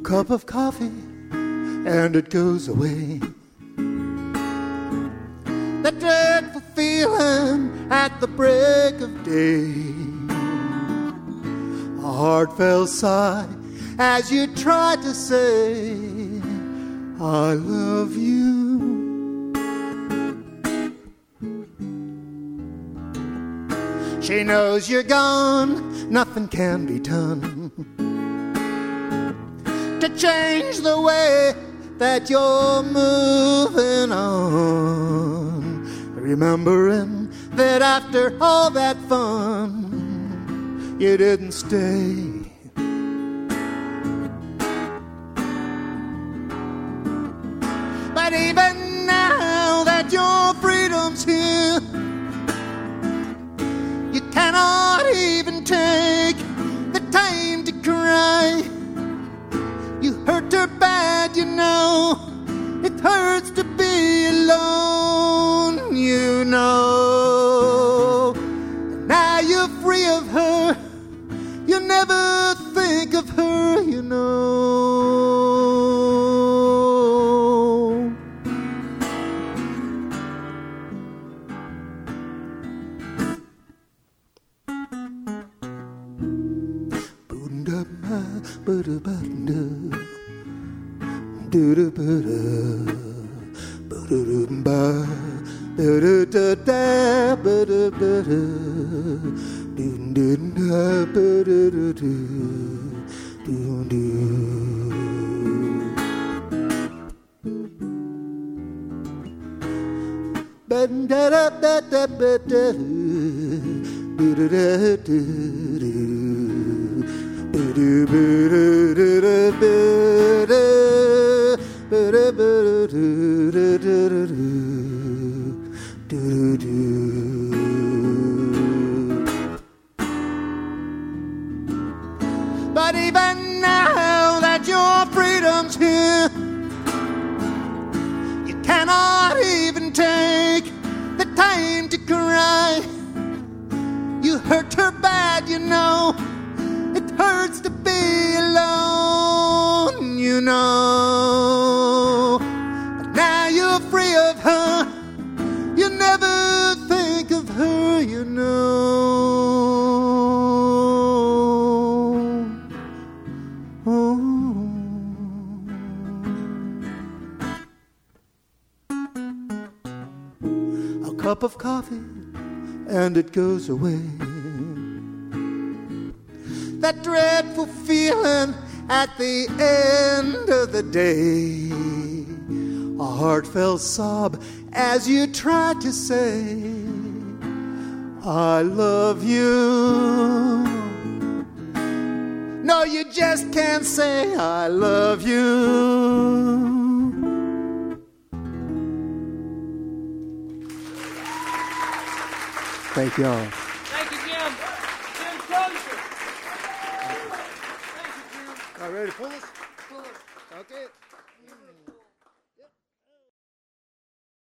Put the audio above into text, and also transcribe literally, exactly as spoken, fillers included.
cup of coffee and it goes away. That dreadful feeling at the break of day. A heartfelt sigh as you try to say, I love you. She knows you're gone, nothing can be done to change the way that you're moving on. Remembering that after all that fun, you didn't stay. But even now that your freedom's here, you cannot even take the time to cry. You hurt her bad, you know. It hurts to be alone, you know. Now you're free of her, you never think of her, you know. But even now that your freedom's here, you cannot even take the time to cry. You hurt her bad, you know. It hurts to be alone, you know. But now you're free of her, you never think of her, you know. A cup of coffee and it goes away. That dreadful feeling at the end of the day. A heartfelt sob as you try to say, I love you. No, you just can't say I love you. Thank you all. Thank you, Jim. Jim Crozier. Thank you, Jim. All right, ready to pull this? Pull it. Okay.